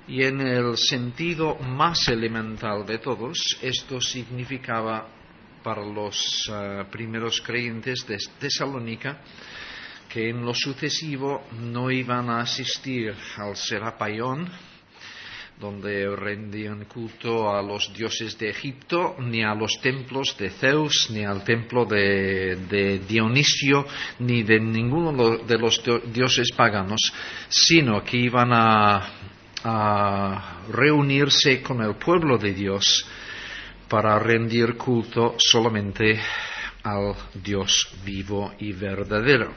Y en el sentido más elemental de todos, esto significaba para los primeros creyentes de Tesalónica que en lo sucesivo no iban a asistir al Serapaión, donde rendían culto a los dioses de Egipto, ni a los templos de Zeus, ni al templo de Dionisio, ni de ninguno de los dioses paganos, sino que iban a reunirse con el pueblo de Dios para rendir culto solamente al Dios vivo y verdadero.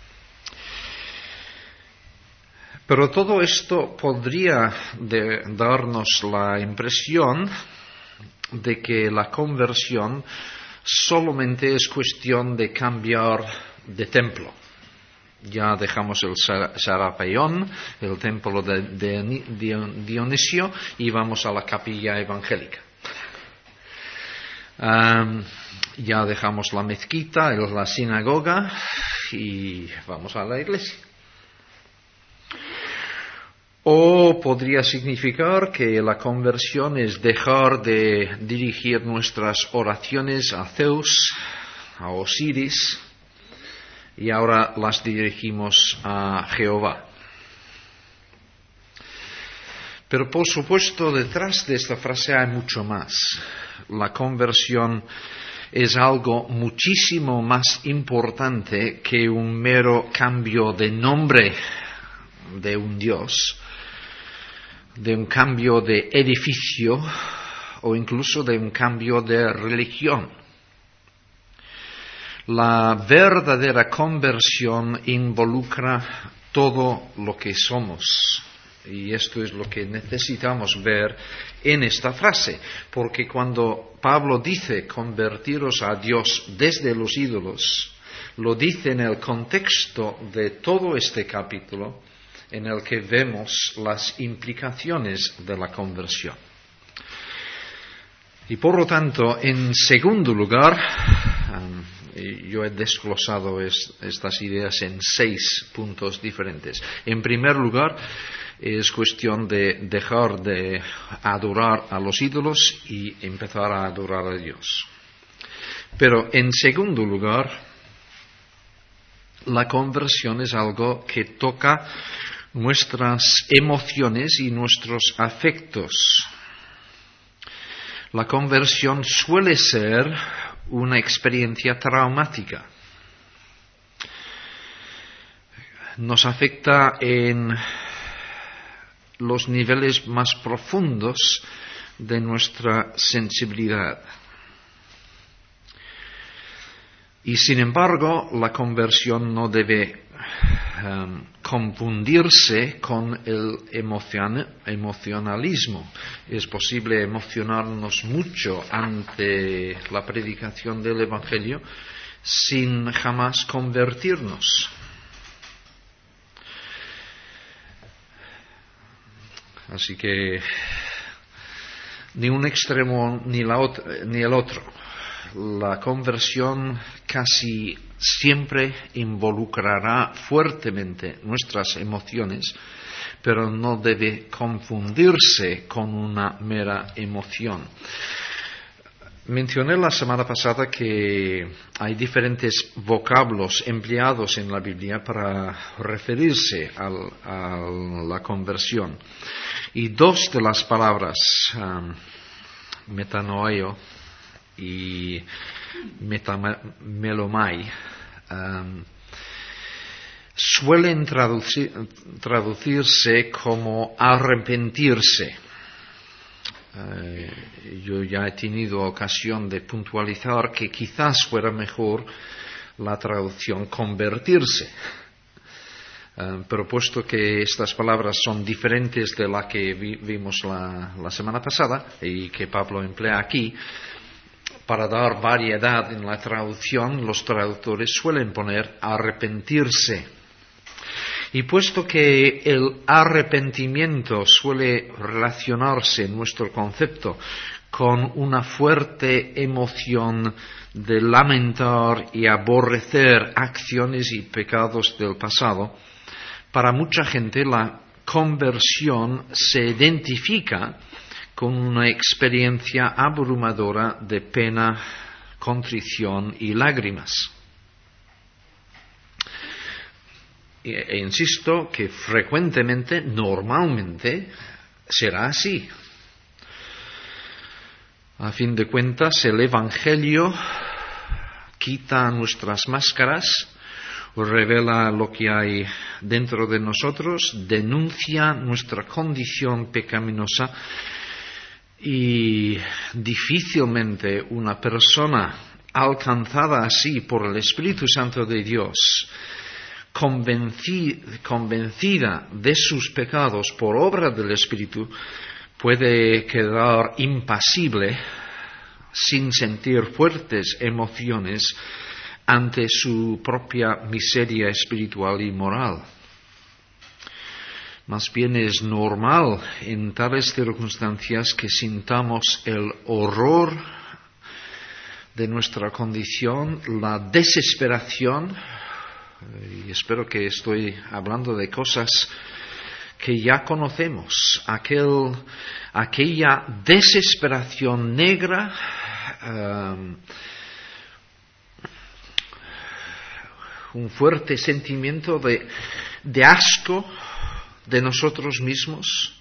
Pero todo esto podría darnos la impresión de que la conversión solamente es cuestión de cambiar de templo. Ya dejamos el Serapaión, el templo de Dionisio, y vamos a la capilla evangélica. Ya dejamos la mezquita, la sinagoga, y vamos a la iglesia. O podría significar que la conversión es dejar de dirigir nuestras oraciones a Zeus, a Osiris, y ahora las dirigimos a Jehová. Pero por supuesto, detrás de esta frase hay mucho más. La conversión es algo muchísimo más importante que un mero cambio de nombre de un Dios, de un cambio de edificio o incluso de un cambio de religión. La verdadera conversión involucra todo lo que somos. Y esto es lo que necesitamos ver en esta frase, porque cuando Pablo dice convertiros a Dios desde los ídolos, lo dice en el contexto de todo este capítulo, en el que vemos las implicaciones de la conversión. Y por lo tanto, en segundo lugar, yo he desglosado estas ideas en 6 puntos diferentes. En primer lugar, es cuestión de dejar de adorar a los ídolos y empezar a adorar a Dios. Pero en segundo lugar, la conversión es algo que toca nuestras emociones y nuestros afectos. La conversión suele ser una experiencia traumática. Nos afecta en los niveles más profundos de nuestra sensibilidad. Y sin embargo, la conversión no debe confundirse con el emocionalismo. Es posible emocionarnos mucho ante la predicación del Evangelio sin jamás convertirnos. Así que ni un extremo ni el otro. La conversión casi siempre involucrará fuertemente nuestras emociones, pero no debe confundirse con una mera emoción. Mencioné la semana pasada que hay diferentes vocablos empleados en la Biblia para referirse a la conversión. Y 2 de las palabras, metanoeo y metamelomai, suelen traducirse como arrepentirse. Yo ya he tenido ocasión de puntualizar que quizás fuera mejor la traducción convertirse. Pero puesto que estas palabras son diferentes de la que vimos la semana pasada y que Pablo emplea aquí, para dar variedad en la traducción, los traductores suelen poner arrepentirse. Y puesto que el arrepentimiento suele relacionarse en nuestro concepto con una fuerte emoción de lamentar y aborrecer acciones y pecados del pasado, para mucha gente la conversión se identifica con una experiencia abrumadora de pena, contrición y lágrimas. E insisto que frecuentemente, normalmente, será así. A fin de cuentas, el Evangelio quita nuestras máscaras, revela lo que hay dentro de nosotros, denuncia nuestra condición pecaminosa y difícilmente una persona alcanzada así por el Espíritu Santo de Dios, convencida de sus pecados por obra del Espíritu, puede quedar impasible sin sentir fuertes emociones ante su propia miseria espiritual y moral. Más bien es normal en tales circunstancias que sintamos el horror de nuestra condición, la desesperación, y espero que estoy hablando de cosas que ya conocemos, aquella desesperación negra, un fuerte sentimiento de asco de nosotros mismos,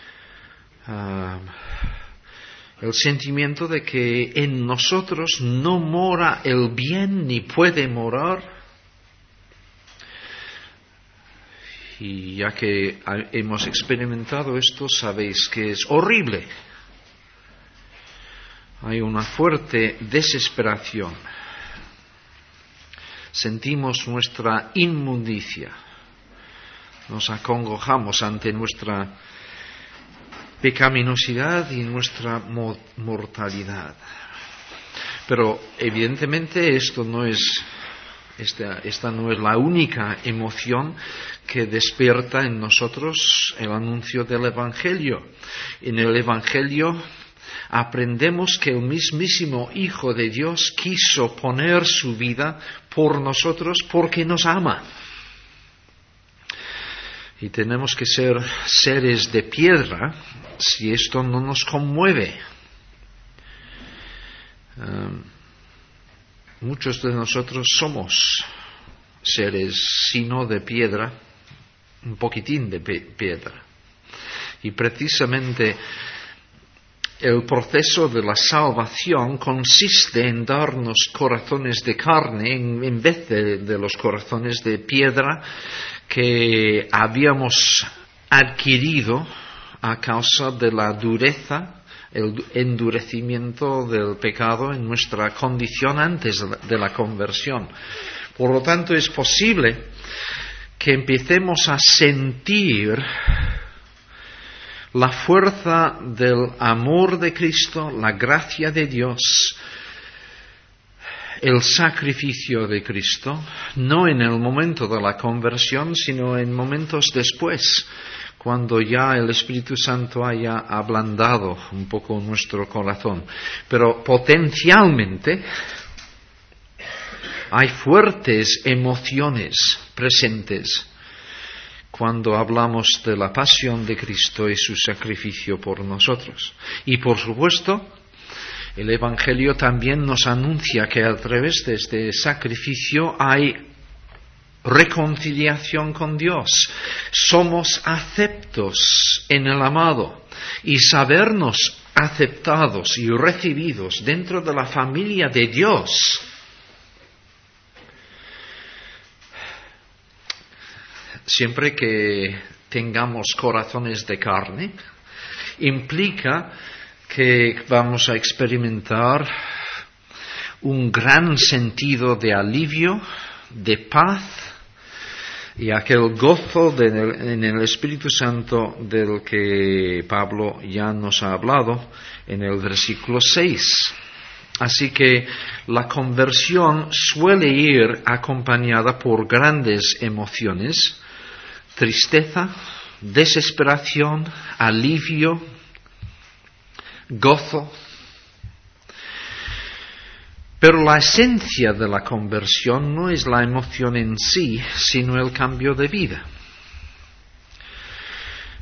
el sentimiento de que en nosotros no mora el bien ni puede morar. Y ya que hemos experimentado esto, sabéis que es horrible. Hay una fuerte desesperación. Sentimos nuestra inmundicia. Nos acongojamos ante nuestra pecaminosidad y nuestra mortalidad. Pero evidentemente esta no es la única emoción que despierta en nosotros el anuncio del Evangelio. En el Evangelio aprendemos que el mismísimo Hijo de Dios quiso poner su vida por nosotros porque nos ama. Y tenemos que ser seres de piedra si esto no nos conmueve. Muchos de nosotros somos seres, si no de piedra, un poquitín de piedra. Y precisamente el proceso de la salvación consiste en darnos corazones de carne en vez de los corazones de piedra que habíamos adquirido a causa de la dureza, el endurecimiento del pecado en nuestra condición antes de la conversión. Por lo tanto, es posible que empecemos a sentir la fuerza del amor de Cristo, la gracia de Dios, el sacrificio de Cristo, no en el momento de la conversión, sino en momentos después, cuando ya el Espíritu Santo haya ablandado un poco nuestro corazón. Pero potencialmente hay fuertes emociones presentes cuando hablamos de la pasión de Cristo y su sacrificio por nosotros. Y por supuesto, el Evangelio también nos anuncia que a través de este sacrificio hay reconciliación con Dios. Somos aceptos en el amado, y sabernos aceptados y recibidos dentro de la familia de Dios siempre que tengamos corazones de carne, implica que vamos a experimentar un gran sentido de alivio, de paz y aquel gozo en el Espíritu Santo del que Pablo ya nos ha hablado en el versículo 6. Así que la conversión suele ir acompañada por grandes emociones: tristeza, desesperación, alivio, gozo. Pero la esencia de la conversión no es la emoción en sí, sino el cambio de vida.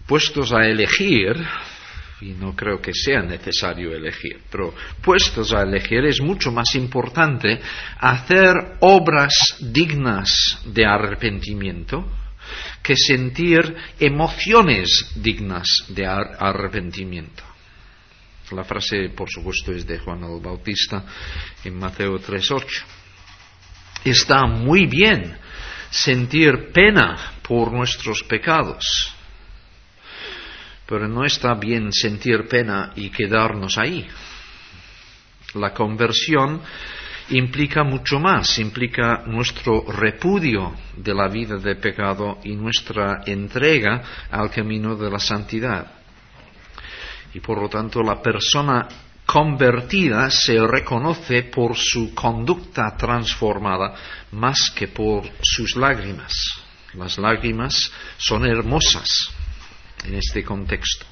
puestos a elegir, y no creo que sea necesario elegir, pero puestos a elegir, es mucho más importante hacer obras dignas de arrepentimiento que sentir emociones dignas de arrepentimiento. La frase, por supuesto, es de Juan el Bautista en Mateo 3:8. Está muy bien sentir pena por nuestros pecados, pero no está bien sentir pena y quedarnos ahí. La conversión implica mucho más, implica nuestro repudio de la vida de pecado y nuestra entrega al camino de la santidad. Y por lo tanto la persona convertida se reconoce por su conducta transformada más que por sus lágrimas. Las lágrimas son hermosas en este contexto.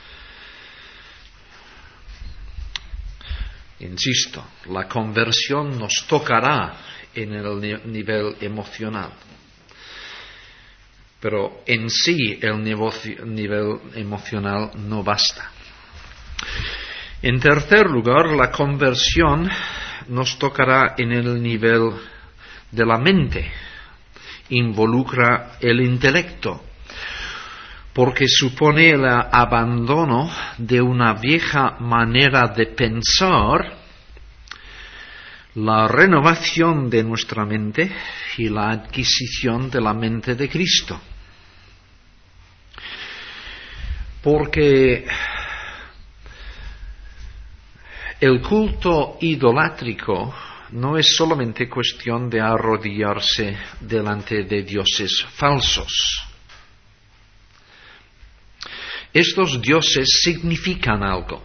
Insisto, la conversión nos tocará en el nivel emocional, pero en sí el nivel emocional no basta. En tercer lugar, la conversión nos tocará en el nivel de la mente, involucra el intelecto, porque supone el abandono de una vieja manera de pensar, la renovación de nuestra mente y la adquisición de la mente de Cristo. Porque el culto idolátrico no es solamente cuestión de arrodillarse delante de dioses falsos. Estos dioses significan algo.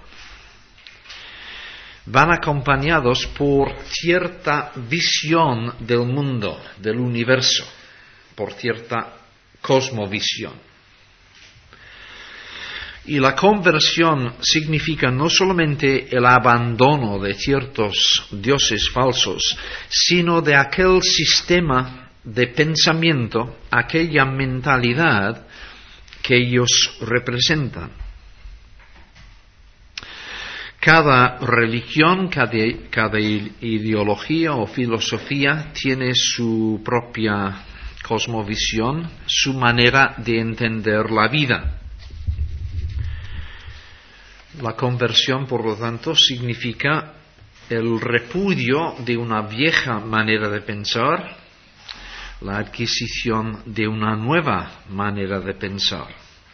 Van acompañados por cierta visión del mundo, del universo, por cierta cosmovisión. Y la conversión significa no solamente el abandono de ciertos dioses falsos, sino de aquel sistema de pensamiento, aquella mentalidad que ellos representan. Cada religión, cada ideología o filosofía tiene su propia cosmovisión, su manera de entender la vida. La conversión, por lo tanto, significa el repudio de una vieja manera de pensar, la adquisición de una nueva manera de pensar.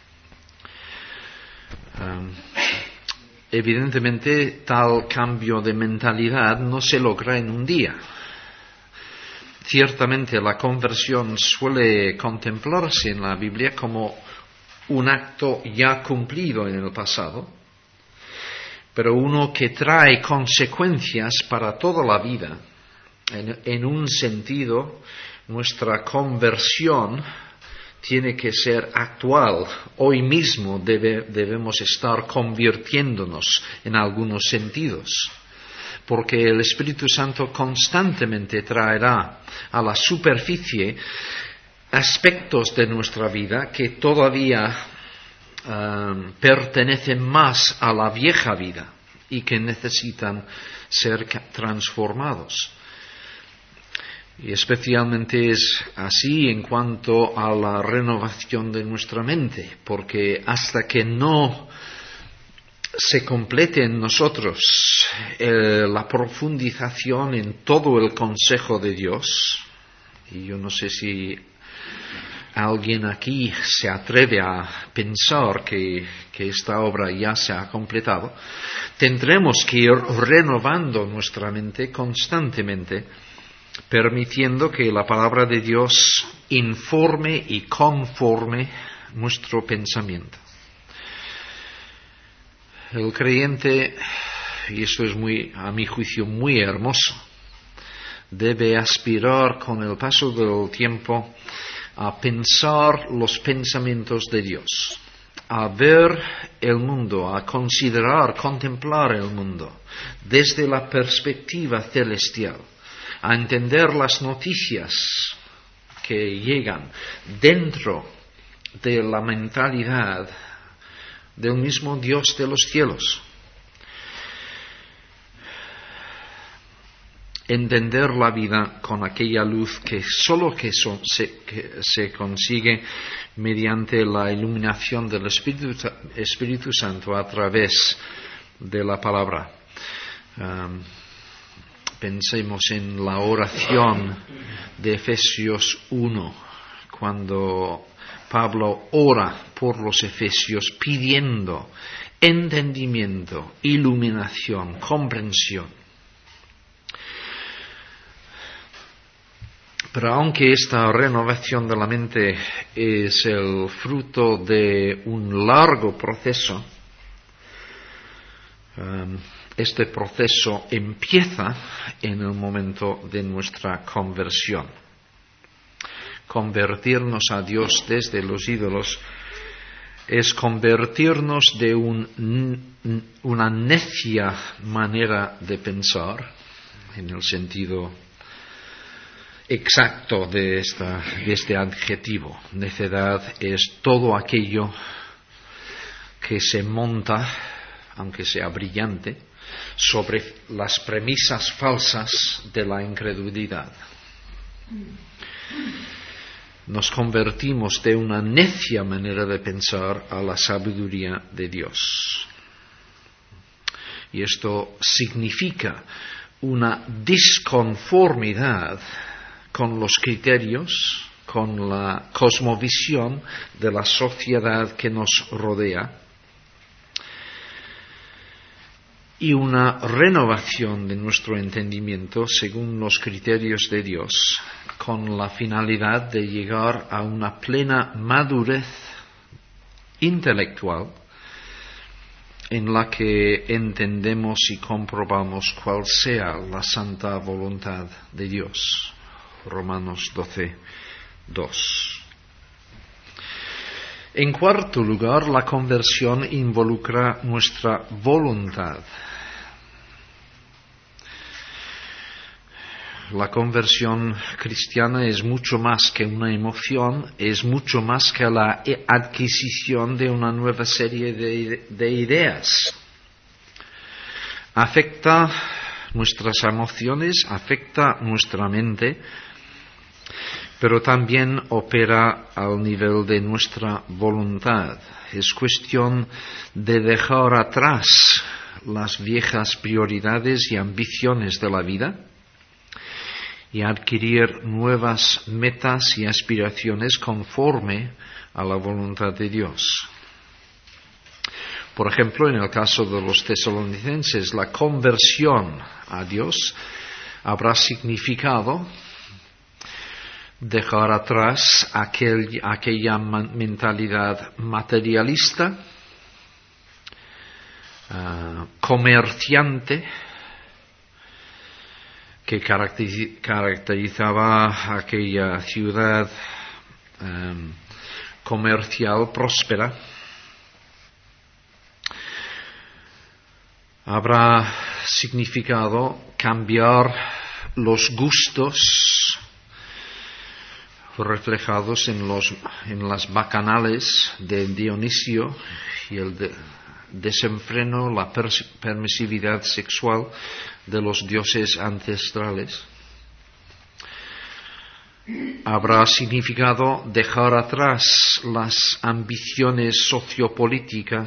Evidentemente, tal cambio de mentalidad no se logra en un día. Ciertamente, la conversión suele contemplarse en la Biblia como un acto ya cumplido en el pasado, pero uno que trae consecuencias para toda la vida. En un sentido, nuestra conversión tiene que ser actual. Hoy mismo debemos estar convirtiéndonos en algunos sentidos, porque el Espíritu Santo constantemente traerá a la superficie aspectos de nuestra vida que todavía pertenecen más a la vieja vida y que necesitan ser transformados. Y especialmente es así en cuanto a la renovación de nuestra mente, porque hasta que no se complete en nosotros la profundización en todo el consejo de Dios, y yo no sé si alguien aquí se atreve a pensar que esta obra ya se ha completado, tendremos que ir renovando nuestra mente constantemente, permitiendo que la palabra de Dios informe y conforme nuestro pensamiento. El creyente, y esto es a mi juicio muy hermoso, debe aspirar con el paso del tiempo a pensar los pensamientos de Dios, a ver el mundo, a considerar, contemplar el mundo desde la perspectiva celestial, a entender las noticias que llegan dentro de la mentalidad del mismo Dios de los cielos. Entender la vida con aquella luz que solo se consigue mediante la iluminación del Espíritu Santo a través de la palabra. Pensemos en la oración de Efesios 1, cuando Pablo ora por los efesios pidiendo entendimiento, iluminación, comprensión. Pero aunque esta renovación de la mente es el fruto de un largo proceso, este proceso empieza en el momento de nuestra conversión. Convertirnos a Dios desde los ídolos es convertirnos de una necia manera de pensar, en el sentido exacto de este adjetivo. Necedad es todo aquello que se monta, aunque sea brillante, sobre las premisas falsas de la incredulidad. Nos convertimos de una necia manera de pensar a la sabiduría de Dios. Y esto significa una disconformidad con los criterios, con la cosmovisión de la sociedad que nos rodea, y una renovación de nuestro entendimiento según los criterios de Dios, con la finalidad de llegar a una plena madurez intelectual en la que entendemos y comprobamos cuál sea la santa voluntad de Dios. Romanos 12:2. En cuarto lugar, la conversión involucra nuestra voluntad. La conversión cristiana es mucho más que una emoción, es mucho más que la adquisición de una nueva serie de ideas. Afecta nuestras emociones, afecta nuestra mente, pero también opera al nivel de nuestra voluntad. Es cuestión de dejar atrás las viejas prioridades y ambiciones de la vida y adquirir nuevas metas y aspiraciones conforme a la voluntad de Dios. Por ejemplo, en el caso de los tesalonicenses, la conversión a Dios habrá significado dejar atrás aquella mentalidad materialista, comerciante, que caracterizaba aquella ciudad comercial próspera. Habrá significado cambiar los gustos reflejados en las bacanales de Dionisio y el desenfreno, la permisividad sexual de los dioses ancestrales. Habrá significado dejar atrás las ambiciones sociopolíticas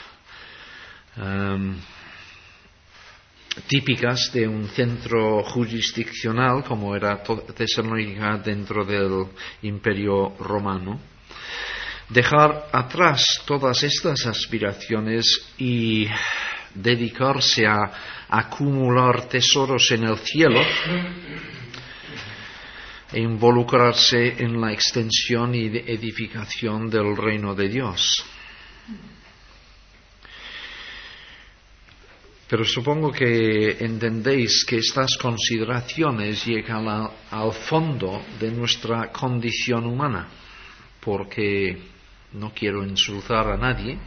típicas de un centro jurisdiccional como era Tesalónica dentro del Imperio Romano. Dejar atrás todas estas aspiraciones y dedicarse a acumular tesoros en el cielo e involucrarse en la extensión y edificación del reino de Dios. Pero supongo que entendéis que estas consideraciones llegan al fondo de nuestra condición humana, porque no quiero insultar a nadie,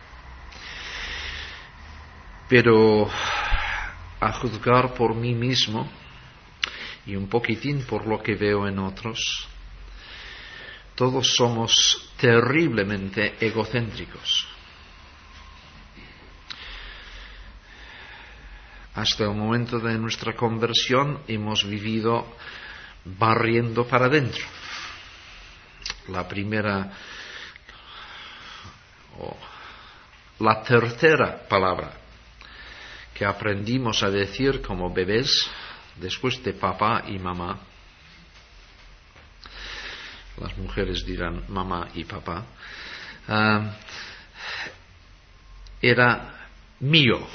pero a juzgar por mí mismo y un poquitín por lo que veo en otros, todos somos terriblemente egocéntricos. Hasta el momento de nuestra conversión hemos vivido barriendo para adentro. La tercera palabra que aprendimos a decir como bebés, después de papá y mamá, las mujeres dirán mamá y papá, era mío.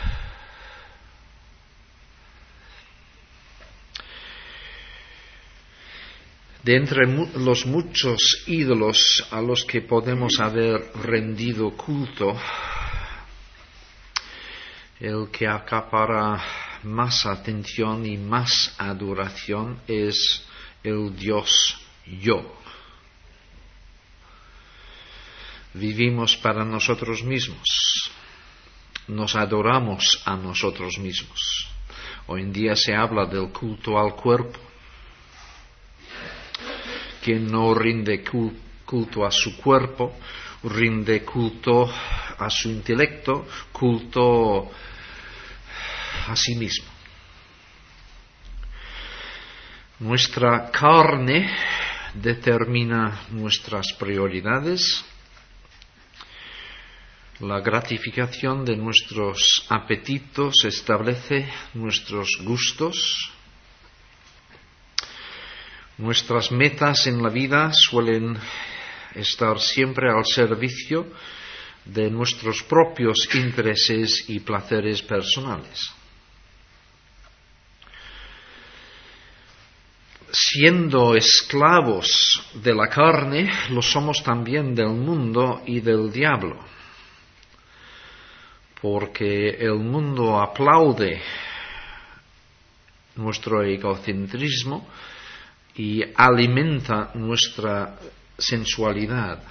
De entre los muchos ídolos a los que podemos haber rendido culto, el que acapara más atención y más adoración es el Dios yo. Vivimos para nosotros mismos, nos adoramos a nosotros mismos. Hoy en día se habla del culto al cuerpo. Quien no rinde culto a su cuerpo, rinde culto a su intelecto, culto a sí mismo. Nuestra carne determina nuestras prioridades, la gratificación de nuestros apetitos establece nuestros gustos. Nuestras metas en la vida suelen estar siempre al servicio de nuestros propios intereses y placeres personales. Siendo esclavos de la carne, lo somos también del mundo y del diablo, porque el mundo aplaude nuestro egocentrismo y alimenta nuestra sensualidad.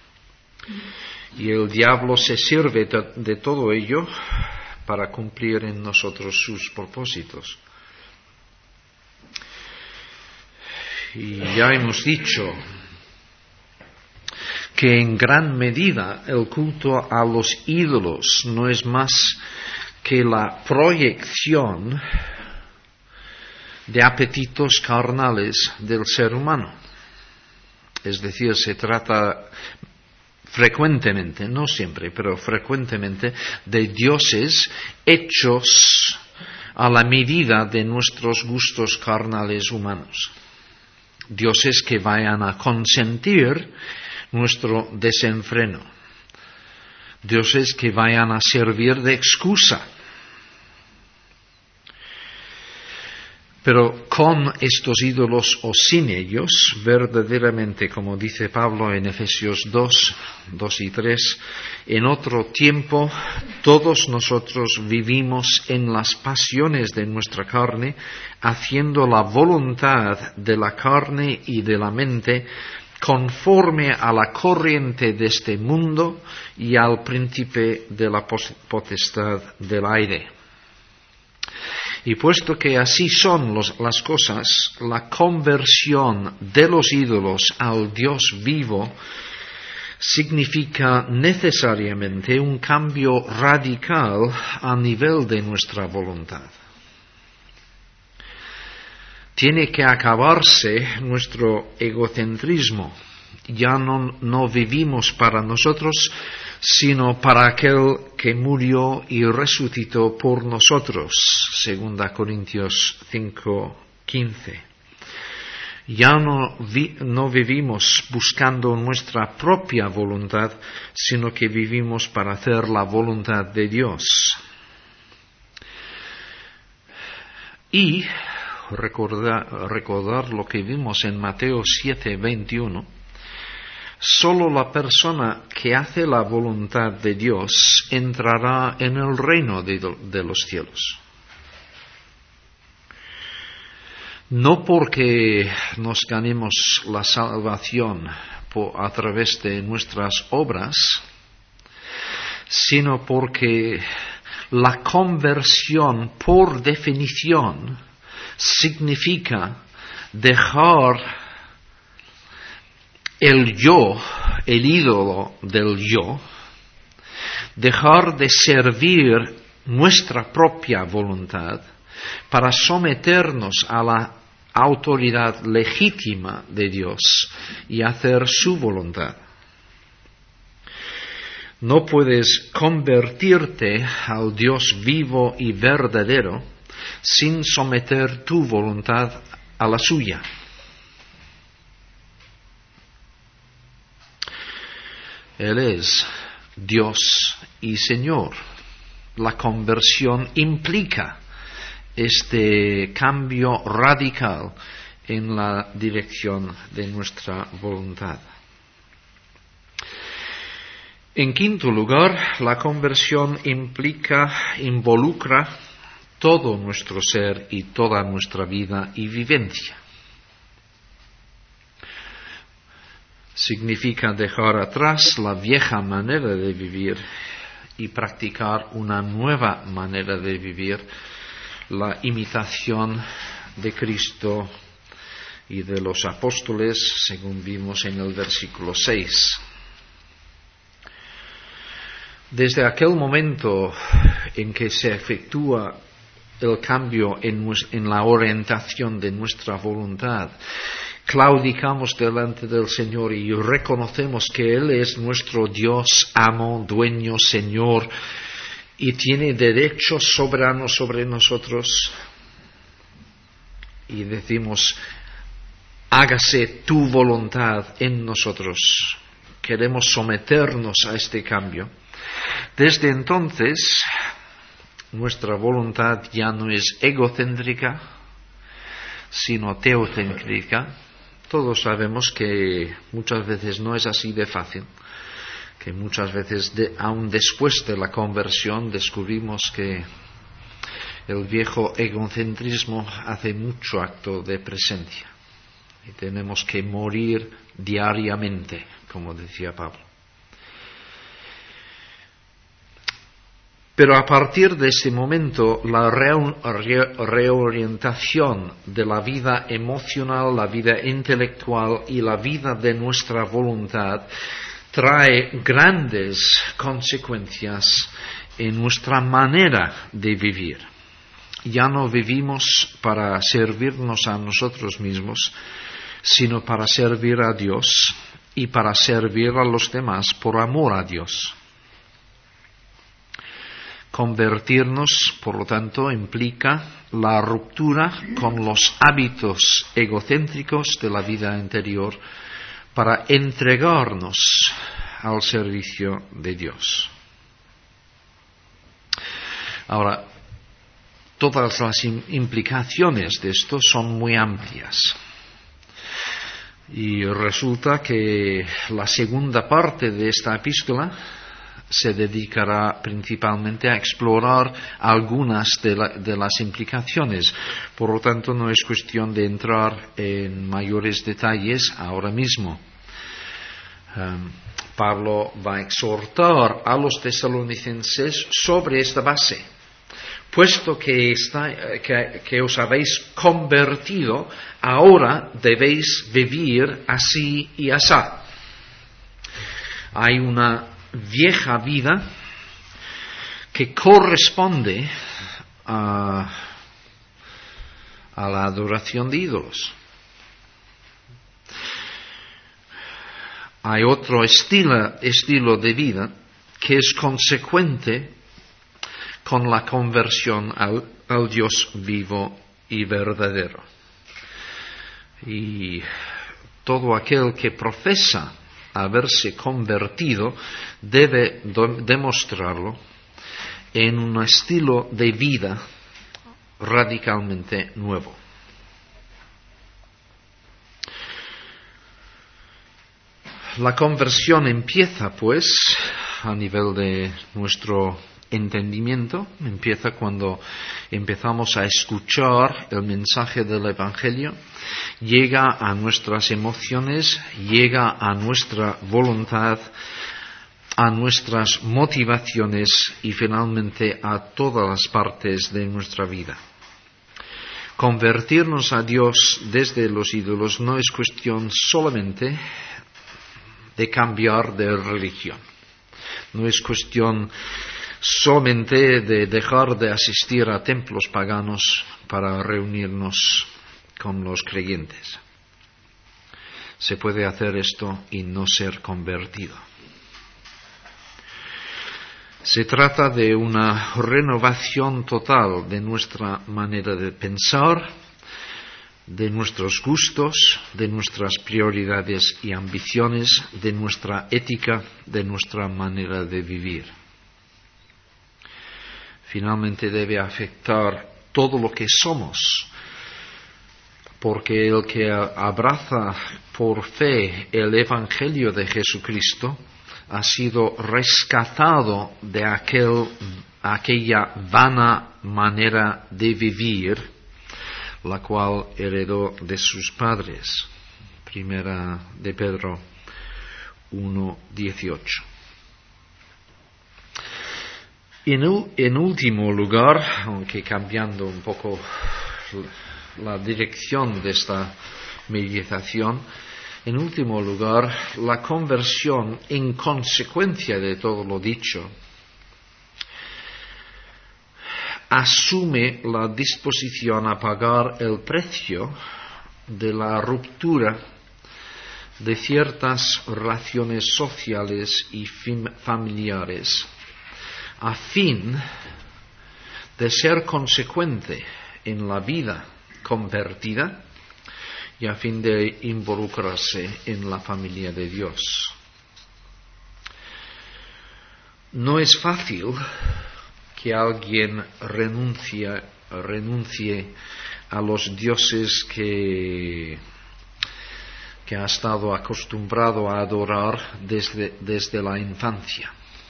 Y el diablo se sirve de todo ello para cumplir en nosotros sus propósitos. Y ya hemos dicho que en gran medida el culto a los ídolos no es más que la proyección de apetitos carnales del ser humano. Es decir, se trata frecuentemente, no siempre, pero frecuentemente, de dioses hechos a la medida de nuestros gustos carnales humanos. Dioses que vayan a consentir nuestro desenfreno. Dioses que vayan a servir de excusa. Pero con estos ídolos o sin ellos, verdaderamente, como dice Pablo en Efesios 2 y 3, en otro tiempo todos nosotros vivimos en las pasiones de nuestra carne, haciendo la voluntad de la carne y de la mente, conforme a la corriente de este mundo y al príncipe de la potestad del aire. Y puesto que así son las cosas, la conversión de los ídolos al Dios vivo significa necesariamente un cambio radical a nivel de nuestra voluntad. Tiene que acabarse nuestro egocentrismo. Ya no vivimos para nosotros, sino para aquel que murió y resucitó por nosotros. 2 Corintios 5:15. Ya no vivimos buscando nuestra propia voluntad, sino que vivimos para hacer la voluntad de Dios. Y recordar lo que vimos en Mateo 7:21. Solo la persona que hace la voluntad de Dios entrará en el reino de los cielos. No porque nos ganemos la salvación a través de nuestras obras, sino porque la conversión, por definición, significa dejar el yo, el ídolo del yo, dejar de servir nuestra propia voluntad para someternos a la autoridad legítima de Dios y hacer su voluntad. No puedes convertirte al Dios vivo y verdadero sin someter tu voluntad a la suya. Él es Dios y Señor. La conversión implica este cambio radical en la dirección de nuestra voluntad. En quinto lugar, la conversión involucra todo nuestro ser y toda nuestra vida y vivencia. Significa dejar atrás la vieja manera de vivir y practicar una nueva manera de vivir, la imitación de Cristo y de los apóstoles, según vimos en el versículo 6. Desde aquel momento en que se efectúa el cambio en la orientación de nuestra voluntad, claudicamos delante del Señor y reconocemos que Él es nuestro Dios, amo, dueño, Señor, y tiene derecho soberano sobre nosotros. Y decimos, hágase tu voluntad en nosotros. Queremos someternos a este cambio. Desde entonces, nuestra voluntad ya no es egocéntrica, sino teocéntrica. Todos sabemos que muchas veces no es así de fácil, que muchas veces, aún después de la conversión, descubrimos que el viejo egocentrismo hace mucho acto de presencia y tenemos que morir diariamente, como decía Pablo. Pero a partir de ese momento, la reorientación de la vida emocional, la vida intelectual y la vida de nuestra voluntad trae grandes consecuencias en nuestra manera de vivir. Ya no vivimos para servirnos a nosotros mismos, sino para servir a Dios y para servir a los demás por amor a Dios. Convertirnos, por lo tanto, implica la ruptura con los hábitos egocéntricos de la vida anterior para entregarnos al servicio de Dios. Ahora, todas las implicaciones de esto son muy amplias. Y resulta que la segunda parte de esta epístola se dedicará principalmente a explorar algunas de las implicaciones. Por lo tanto, no es cuestión de entrar en mayores detalles ahora mismo. Pablo va a exhortar a los tesalonicenses sobre esta base. Puesto que os habéis convertido, ahora debéis vivir así y asá. Hay una vieja vida que corresponde a la adoración de ídolos. Hay otro estilo de vida que es consecuente con la conversión al Dios vivo y verdadero. Y todo aquel que profesa haberse convertido debe demostrarlo en un estilo de vida radicalmente nuevo. La conversión empieza, pues, a nivel de nuestro entendimiento, empieza cuando empezamos a escuchar el mensaje del Evangelio, llega a nuestras emociones, llega a nuestra voluntad, a nuestras motivaciones y finalmente a todas las partes de nuestra vida. Convertirnos a Dios desde los ídolos no es cuestión solamente de cambiar de religión. No es cuestión solamente de dejar de asistir a templos paganos para reunirnos con los creyentes. Se puede hacer esto y no ser convertido. Se trata de una renovación total de nuestra manera de pensar, de nuestros gustos, de nuestras prioridades y ambiciones, de nuestra ética, de nuestra manera de vivir. Finalmente debe afectar todo lo que somos, porque el que abraza por fe el Evangelio de Jesucristo ha sido rescatado de aquella vana manera de vivir, la cual heredó de sus padres. Primera de Pedro 1:18. En último lugar, aunque cambiando un poco la dirección de esta meditación, en último lugar, la conversión en consecuencia de todo lo dicho asume la disposición a pagar el precio de la ruptura de ciertas relaciones sociales y familiares, a fin de ser consecuente en la vida convertida y a fin de involucrarse en la familia de Dios. No es fácil que alguien renuncie a los dioses que ha estado acostumbrado a adorar desde la infancia.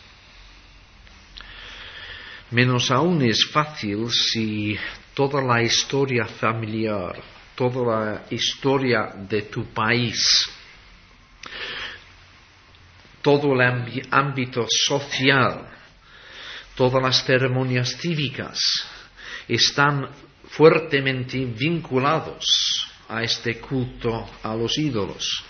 Menos aún es fácil si toda la historia familiar, toda la historia de tu país, todo el ámbito social, todas las ceremonias cívicas están fuertemente vinculados a este culto a los ídolos.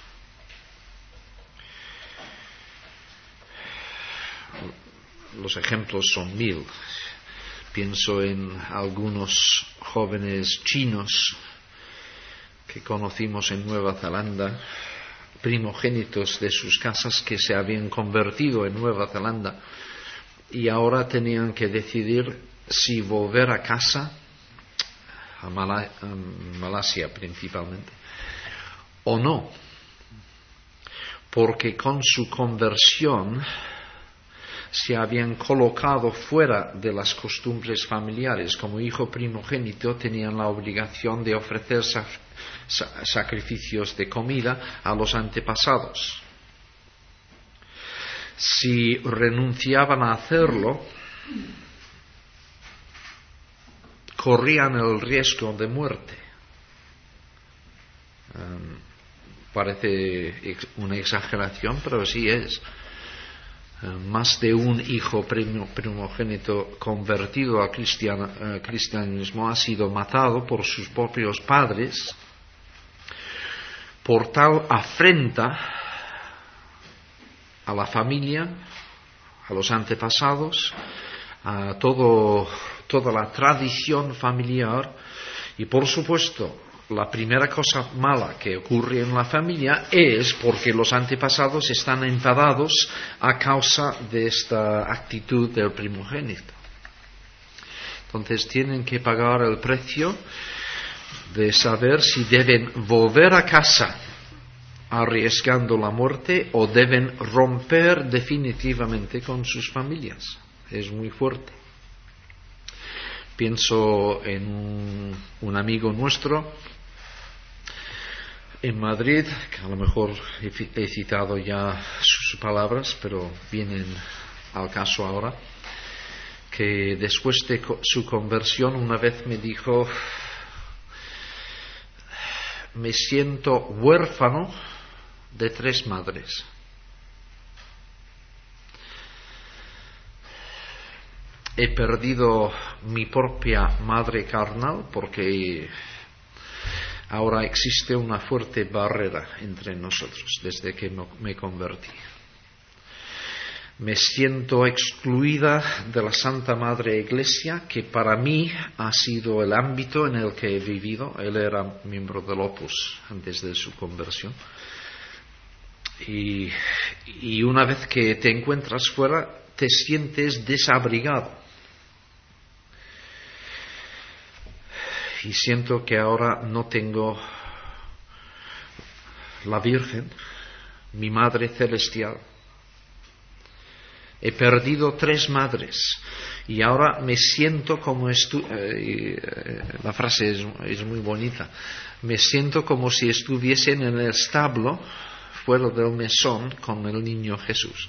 Los ejemplos son mil. Pienso en algunos jóvenes chinos que conocimos en Nueva Zelanda, primogénitos de sus casas que se habían convertido en Nueva Zelanda y ahora tenían que decidir si volver a casa, a Malasia principalmente, o no, porque con su conversión se habían colocado fuera de las costumbres familiares. Como hijo primogénito tenían la obligación de ofrecer sacrificios de comida a los antepasados. Si renunciaban a hacerlo, corrían el riesgo de muerte. Parece una exageración, pero así es. Más de un hijo primogénito convertido al cristianismo ha sido matado por sus propios padres por tal afrenta a la familia, a los antepasados, a toda la tradición familiar y, por supuesto, la primera cosa mala que ocurre en la familia es porque los antepasados están enfadados a causa de esta actitud del primogénito. Entonces tienen que pagar el precio de saber si deben volver a casa arriesgando la muerte o deben romper definitivamente con sus familias. Es muy fuerte. Pienso en un amigo nuestro en Madrid, que a lo mejor he citado ya sus palabras, pero vienen al caso ahora, que después de su conversión una vez me dijo: me siento huérfano de 3 madres. He perdido mi propia madre carnal porque ahora existe una fuerte barrera entre nosotros desde que me convertí. Me siento excluida de la Santa Madre Iglesia, que para mí ha sido el ámbito en el que he vivido. Él era miembro del Opus antes de su conversión. Y una vez que te encuentras fuera, te sientes desabrigado. Y siento que ahora no tengo la Virgen, mi Madre Celestial. He perdido 3 madres y ahora me siento como la frase es muy bonita. Me siento como si estuviesen en el establo, fuera del mesón, con el niño Jesús.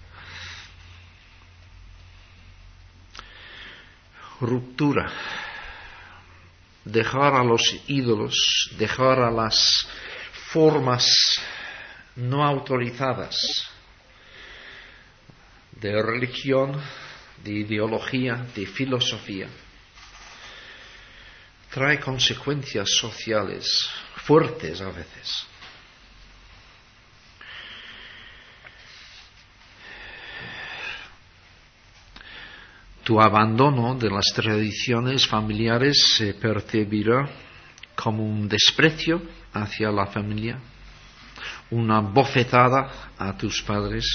Ruptura. Dejar a los ídolos, dejar a las formas no autorizadas de religión, de ideología, de filosofía, trae consecuencias sociales fuertes a veces. Tu abandono de las tradiciones familiares se percibirá como un desprecio hacia la familia, una bofetada a tus padres.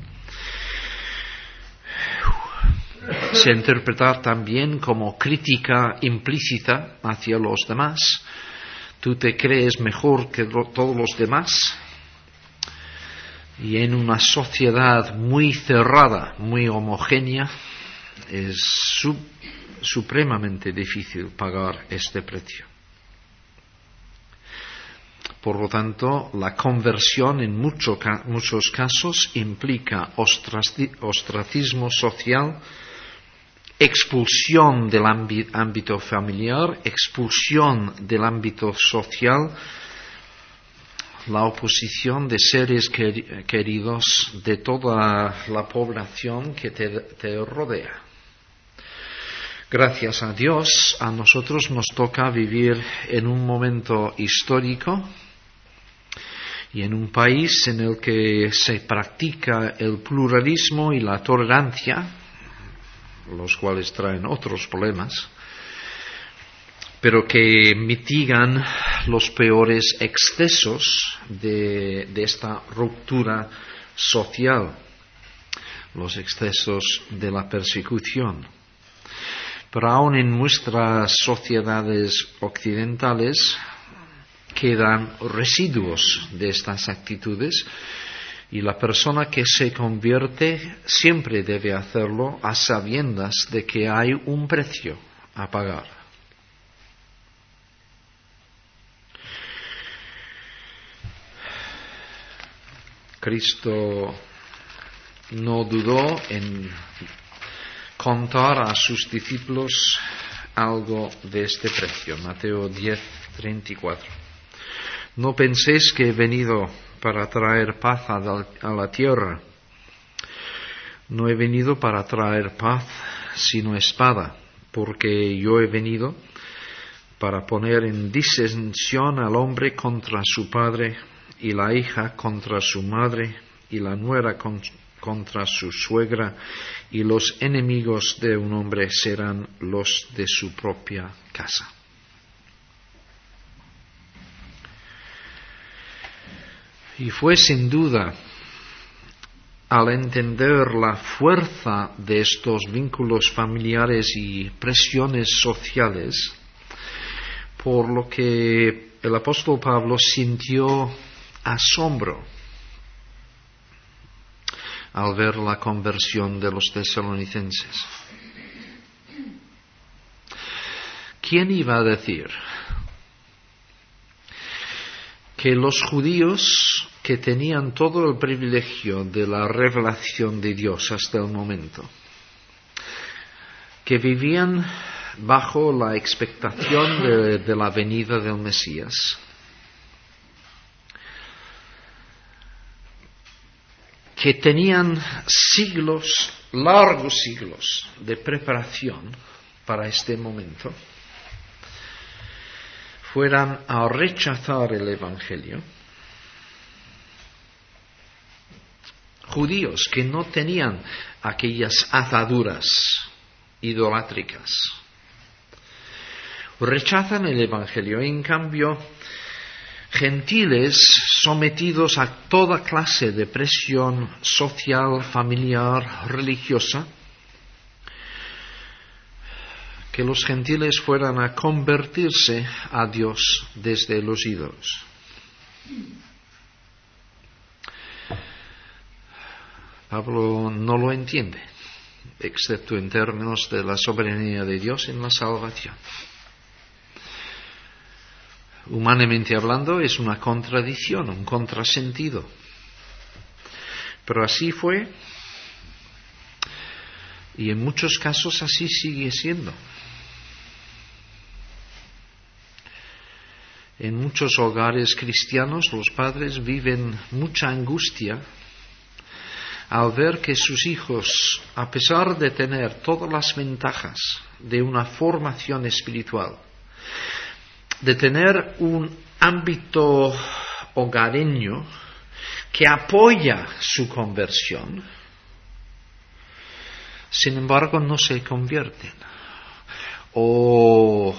Se interpreta también como crítica implícita hacia los demás. Tú te crees mejor que todos los demás. Y en una sociedad muy cerrada, muy homogénea, es supremamente difícil pagar este precio. Por lo tanto, la conversión en muchos casos implica ostracismo social, expulsión del ámbito familiar, expulsión del ámbito social, la oposición de seres queridos de toda la población que te rodea. Gracias a Dios, a nosotros nos toca vivir en un momento histórico y en un país en el que se practica el pluralismo y la tolerancia, los cuales traen otros problemas, pero que mitigan los peores excesos de esta ruptura social, los excesos de la persecución. Pero aún en nuestras sociedades occidentales quedan residuos de estas actitudes y la persona que se convierte siempre debe hacerlo a sabiendas de que hay un precio a pagar. Cristo no dudó en contar a sus discípulos algo de este precio. Mateo 10:34. No penséis que he venido para traer paz a la tierra. No he venido para traer paz, sino espada, porque yo he venido para poner en disensión al hombre contra su padre, y la hija contra su madre, y la nuera contra su suegra, y los enemigos de un hombre serán los de su propia casa. Y fue sin duda al entender la fuerza de estos vínculos familiares y presiones sociales, por lo que el apóstol Pablo sintió asombro al ver la conversión de los tesalonicenses. ¿Quién iba a decir que los judíos, que tenían todo el privilegio de la revelación de Dios hasta el momento, que vivían bajo la expectación de la venida del Mesías, que tenían siglos, largos siglos de preparación para este momento, fueran a rechazar el Evangelio, judíos que no tenían aquellas ataduras idolátricas, rechazan el Evangelio. En cambio, gentiles sometidos a toda clase de presión social, familiar, religiosa, que los gentiles fueran a convertirse a Dios desde los ídolos. Pablo no lo entiende, excepto en términos de la soberanía de Dios en la salvación. Humanamente hablando, es una contradicción, un contrasentido. Pero así fue, y en muchos casos así sigue siendo. En muchos hogares cristianos los padres viven mucha angustia al ver que sus hijos, a pesar de tener todas las ventajas de una formación espiritual, de tener un ámbito hogareño que apoya su conversión, sin embargo no se convierten o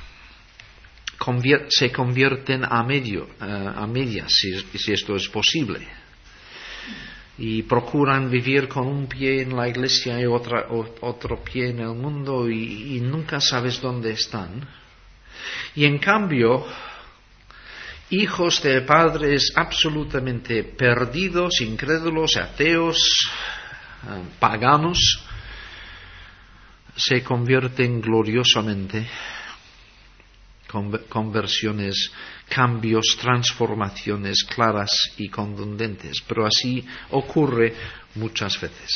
se convierten a medias, si esto es posible, y procuran vivir con un pie en la iglesia y otro pie en el mundo y nunca sabes dónde están. Y en cambio, hijos de padres absolutamente perdidos, incrédulos, ateos, paganos, se convierten gloriosamente, conversiones, cambios, transformaciones claras y contundentes. Pero así ocurre muchas veces.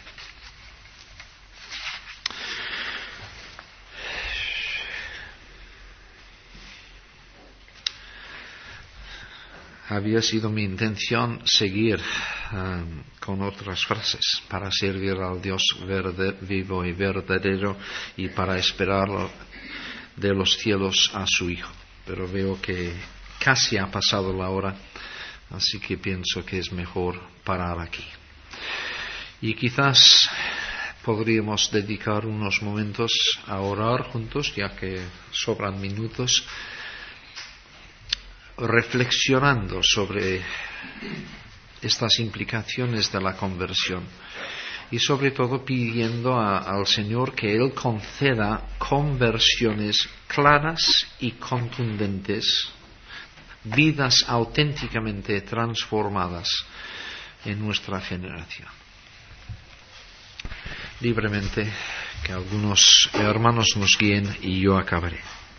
Había sido mi intención seguir con otras frases para servir al Dios vivo y verdadero y para esperar de los cielos a su Hijo. Pero veo que casi ha pasado la hora, así que pienso que es mejor parar aquí. Y quizás podríamos dedicar unos momentos a orar juntos, ya que sobran minutos, reflexionando sobre estas implicaciones de la conversión y sobre todo pidiendo al Señor que Él conceda conversiones claras y contundentes, vidas auténticamente transformadas en nuestra generación. Libremente, que algunos hermanos nos guíen y yo acabaré.